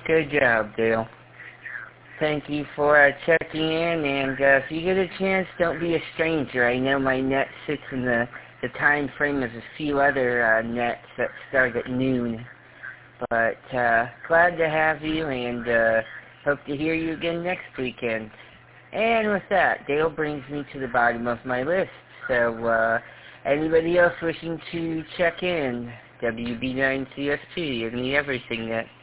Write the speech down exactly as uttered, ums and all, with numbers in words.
Good job, Dale. Thank you for uh, checking in, and uh, if you get a chance, don't be a stranger. I know my net sits in the, the time frame of a few other uh, nets that start at noon. But uh, glad to have you, and uh, hope to hear you again next weekend. And with that, Dale brings me to the bottom of my list. So uh, anybody else wishing to check in, W B nine C S P, and the Everything Net.